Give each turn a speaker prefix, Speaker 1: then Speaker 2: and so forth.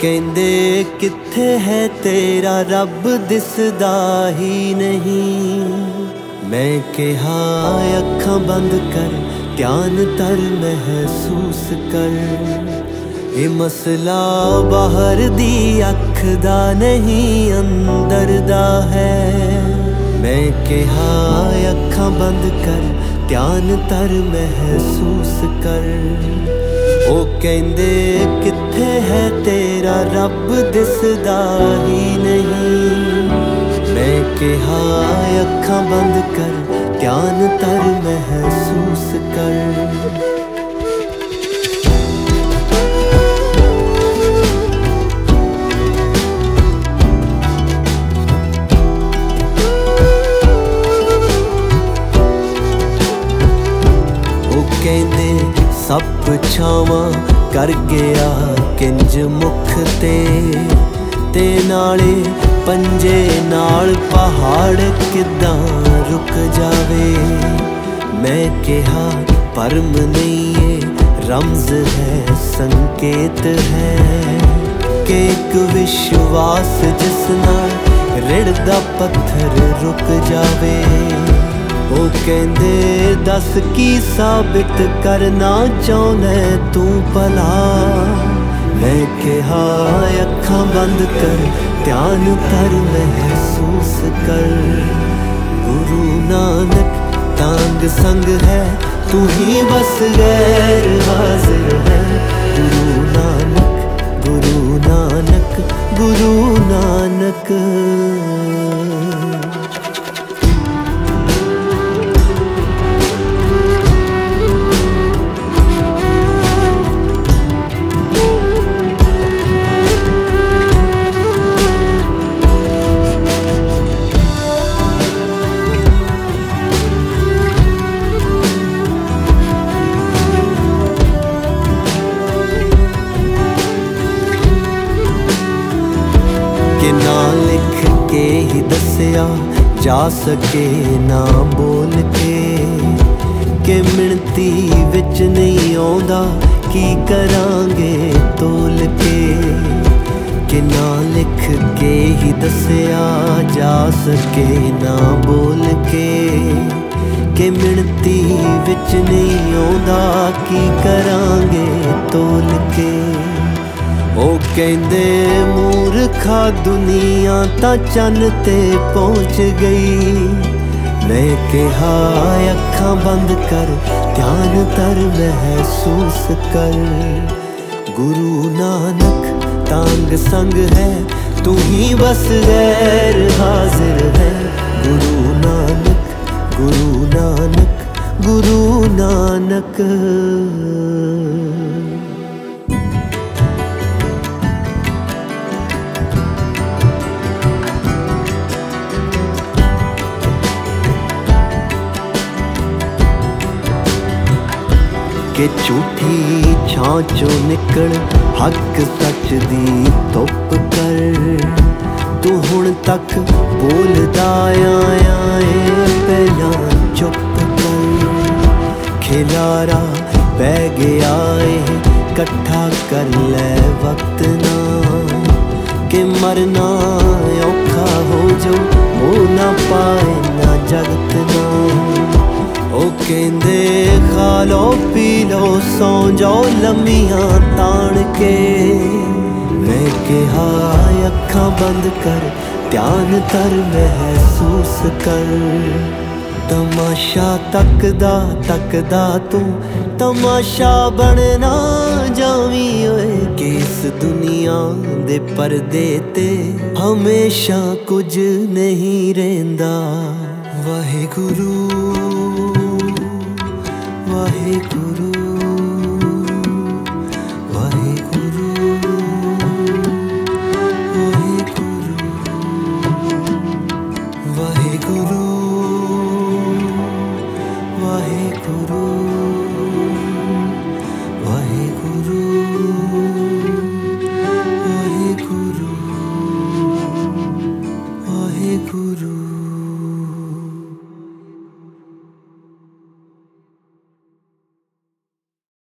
Speaker 1: कहंदे कित्थे है तेरा रब दिसदा ही नहीं। मैं कहा अखां बंद कर ध्यान तर महसूस कर। ये मसला बाहर दी अख दा नहीं अंदर दा है। मैं कहा अखां बंद कर ध्यान तर महसूस कर। ओ कहंदे कित्थे है तेरा रब दिसदा ही नहीं। मैं कहा अखां बंद कर ध्यान तर महसूस कर। कहंदे सप छावां कर गया किंज मुख ते नाले पंजे नाल पहाड़ किदां रुक जावे। मैं कहा परम नहीं ये रमज है संकेत है कि एक विश्वास जिस नाल रिड़दा पत्थर रुक जावे। ओ कहंदे दस की साबित करना चाहना तू भला। मैं कहा अखां बंद कर ध्यान तर महसूस कर। गुरु नानक तांग संग है तू ही बस गैर हाजिर है। गुरु नानक गुरु नानक गुरु नानक। ना लिख के ही दसिया जा सके ना बोल के मिणती विच नहीं आउंदा की करांगे तोल के ना लिख के ही दसिया जा सके ना बोल के मिणती विच नहीं आउंदा की करांगे तोल के। ओ कहंदे मूर्खा दुनिया तां चन्न ते पहुंच गई। मैं कहा अखां बंद कर ध्यान तर महसूस कर। गुरु नानक तांग संग है तू ही बस गैर हाजिर है। गुरु नानक गुरु नानक गुरु नानक। के झूठी छांचों निकल हक सच दी धुप कर। तू हुण तक बोलदा आया है पहला चुप कर। खिलारा पै गया है कट्ठा कर ले वक्त ना कि मरना औखा हो जो हो ना पाए ना जगत ना। ओ कहंदे खा लो पी लो सौ जाओ लम्मियां ताण के। मैं कहा अखां बंद कर ध्यान तर महसूस कर। तमाशा तकदा तकदा तू तमाशा बनना जावी ओए कि इस दुनिया दे पर्दे ते हमेशा कुछ नहीं रहिंदा। वाहिगुरु वाहिगुरु वाहिगुरु वाहिगुरु वाहिगुरु वाहिगुरु वाहिगुरु।